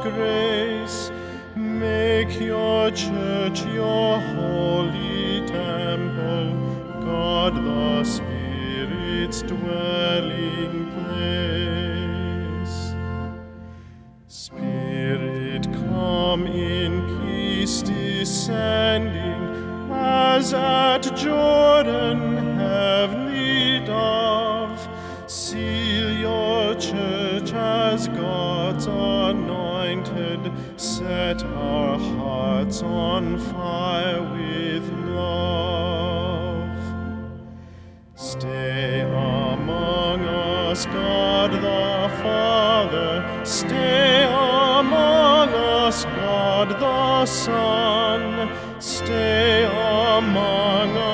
grace, make your church your holy temple, God the Spirit's dwelling place. Spirit, come in peace descending, as at Jordan, heavenly dove, seal your church as God's anointed, set our hearts on fire with love. Stay among us, God the Father, stay among us, God the Son, stay among us,